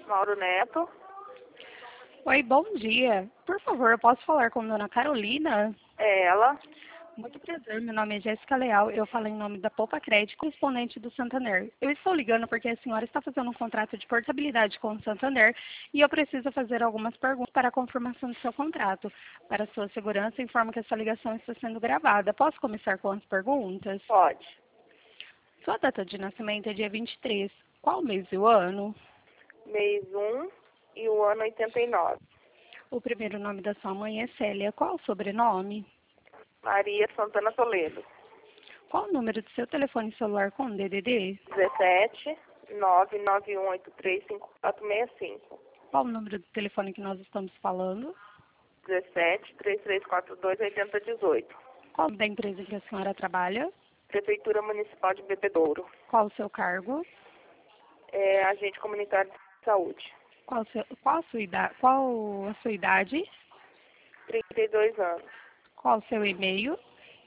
Mauro Neto. Oi, bom dia. Por favor, eu posso falar com a dona Carolina? É ela. Muito prazer, meu nome é Jéssica Leal. Eu falo em nome da Poupa Crédito, correspondente do Santander. Eu estou ligando porque a senhora está fazendo um contrato de portabilidade com o Santander e eu preciso fazer algumas perguntas para a confirmação do seu contrato. Para sua segurança, informo que essa ligação está sendo gravada. Posso começar com as perguntas? Pode. Sua data de nascimento é dia 23. Qual mês e o ano? Mês 1 e o ano 89. O primeiro nome da sua mãe é Célia. Qual o sobrenome? Maria Santana Toledo. Qual o número do seu telefone celular com DDD? 17 991835465. Qual o número do telefone que nós estamos falando? 17 3342 8018. Qual da empresa em que a senhora trabalha? Prefeitura Municipal de Bebedouro. Qual o seu cargo? É agente comunitário de saúde. Qual a sua idade? 32 anos. Qual o seu e-mail?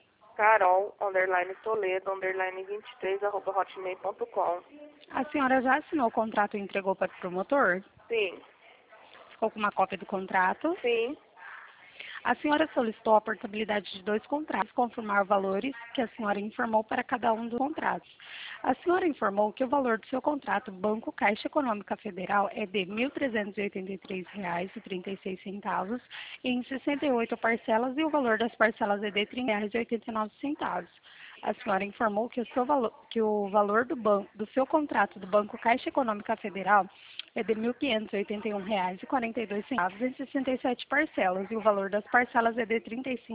Carol_Toledo_23 @hotmail.com. A senhora já assinou o contrato e entregou para o promotor? Sim. Ficou com uma cópia do contrato? Sim. A senhora solicitou a portabilidade de 2 contratos, confirmar valores que a senhora informou para cada um dos contratos. A senhora informou que o valor do seu contrato Banco Caixa Econômica Federal é de R$ 1.383,36 em 68 parcelas e o valor das parcelas é de R$ 30,89. A senhora informou que o valor do seu contrato do Banco Caixa Econômica Federal é de R$ 1.581,42 em 67 parcelas e o valor das parcelas é de R$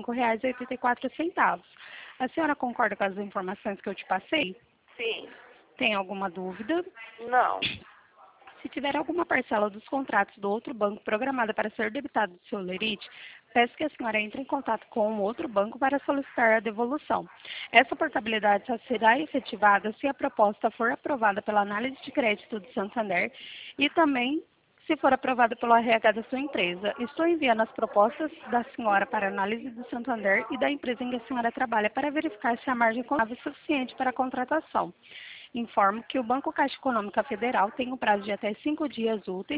35,84. A senhora concorda com as informações que eu te passei? Sim. Tem alguma dúvida? Não. Se tiver alguma parcela dos contratos do outro banco programada para ser debitada do seu lerite, peço que a senhora entre em contato com o outro banco para solicitar a devolução. Essa portabilidade só será efetivada se a proposta for aprovada pela análise de crédito do Santander e também se for aprovada pelo RH da sua empresa. Estou enviando as propostas da senhora para análise do Santander e da empresa em que a senhora trabalha para verificar se a margem contábil é suficiente para a contratação. Informo que o Banco Caixa Econômica Federal tem um prazo de até 5 dias úteis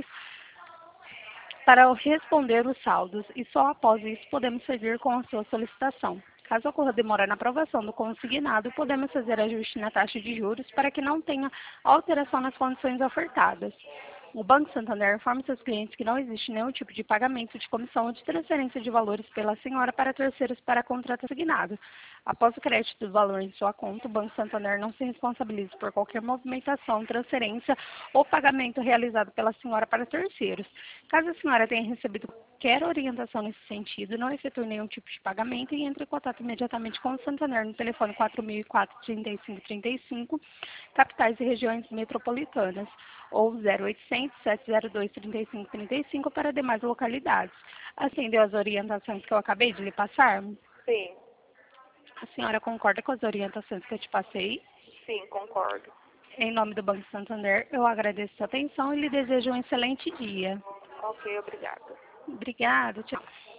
para responder os saldos e só após isso podemos seguir com a sua solicitação. Caso ocorra demora na aprovação do consignado, podemos fazer ajuste na taxa de juros para que não tenha alteração nas condições ofertadas. O Banco Santander informa seus clientes que não existe nenhum tipo de pagamento de comissão ou de transferência de valores pela senhora para terceiros para contrato assignado. Após o crédito do valor em sua conta, o Banco Santander não se responsabiliza por qualquer movimentação, transferência ou pagamento realizado pela senhora para terceiros. Caso a senhora tenha recebido qualquer orientação nesse sentido, não efetue nenhum tipo de pagamento e entre em contato imediatamente com o Santander no telefone 4004-3535, capitais e regiões metropolitanas, ou 0800 702 3535 para demais localidades. Atendeu as orientações que eu acabei de lhe passar? Sim. A senhora concorda com as orientações que eu te passei? Sim, concordo. Em nome do Banco Santander, eu agradeço a sua atenção e lhe desejo um excelente dia. Ok, obrigada. Obrigada, tchau.